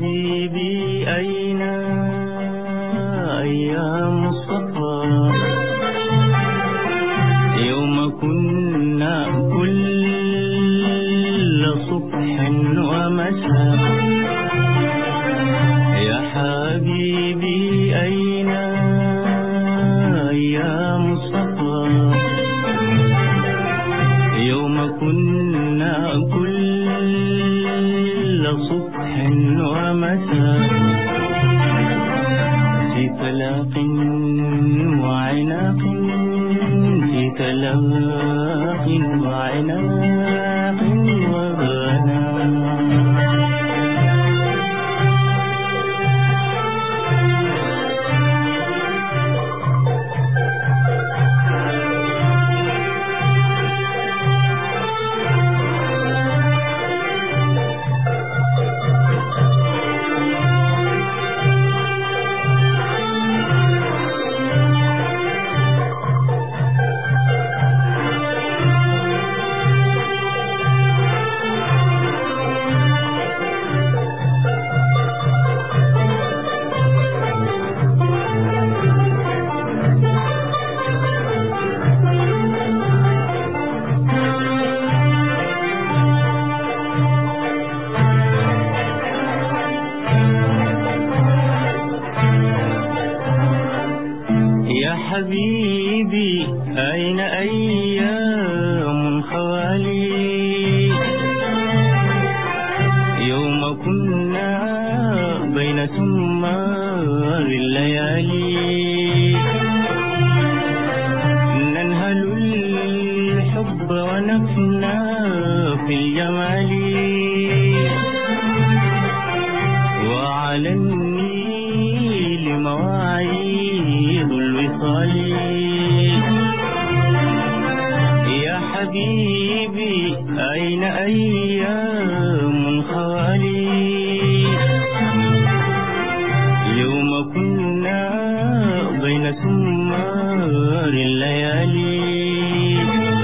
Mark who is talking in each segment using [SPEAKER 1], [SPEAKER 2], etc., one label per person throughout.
[SPEAKER 1] حبيبي أين أيام الصفا يوم كنا كل صبح ومساء يا حبيبي أين أيام الصفا يوم كنا كل صبح ومساء في تلاق وعناق في تلاق وعناق وغناء حبيبي أين أيام خوالي يوم كنا بين ثمار الليالي ننهل الحب ونفنى في الجمال وعلى النيل مواعيد الوصال يا حبيبي أين أيام خوالي يوم كنا بين ثمار الليالي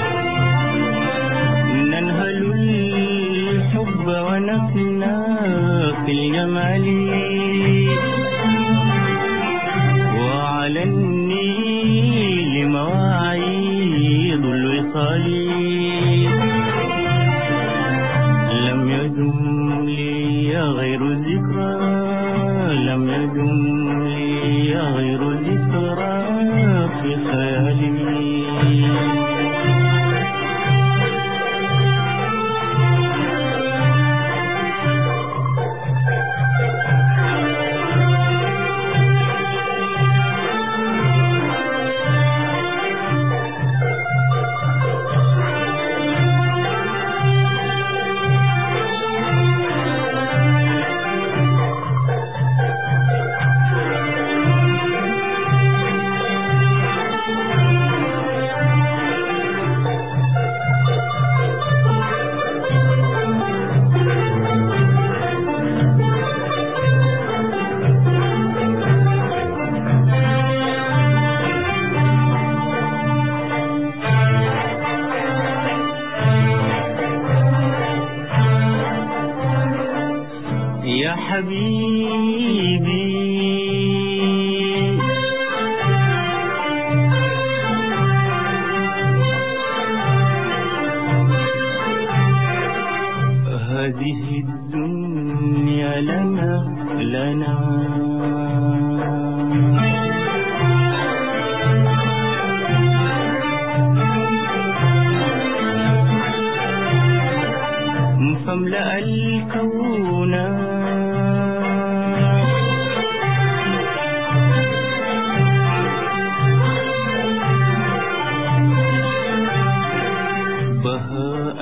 [SPEAKER 1] ننهل الحب ونفنى في الجمال وعلى النيل مواعيد الوصال لم يدم لي غير ذكرى لم يدم لي غير ذكرى في خيالي يا حبيبي هذه الدنيا لنا فاملأ الكون بهاء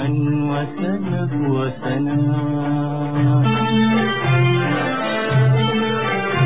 [SPEAKER 1] وسناء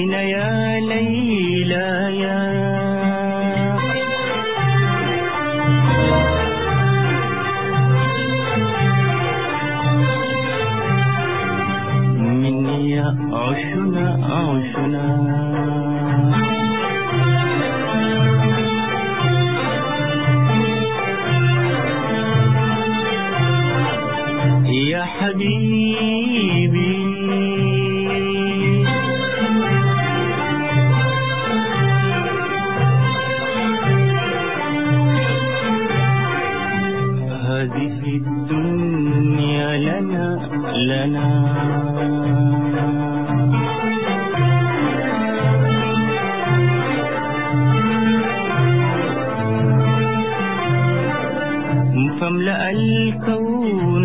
[SPEAKER 1] أين يا ليلى يا مني يا عشنا عشنا يا حبيبي هذه الدنيا لنا فاملأ الكون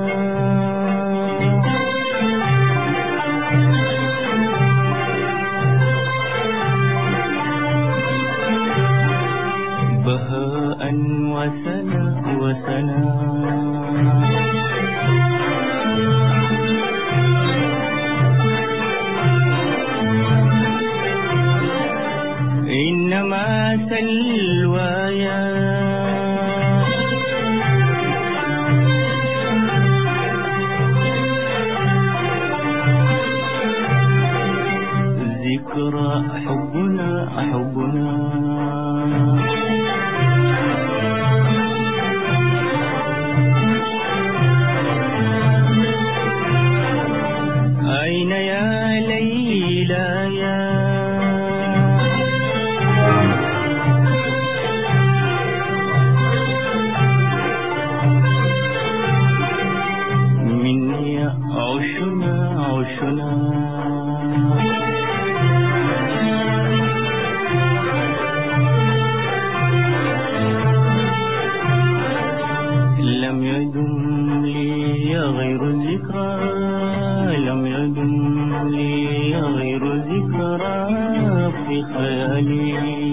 [SPEAKER 1] بهاء وسنا وسنا إنما سلوايا ذكرى حبنا أين يا ليلى يا مني عشنا عشنا لم يدم لي غير الذكرى لم يدم لي غير الذكرى في خيالي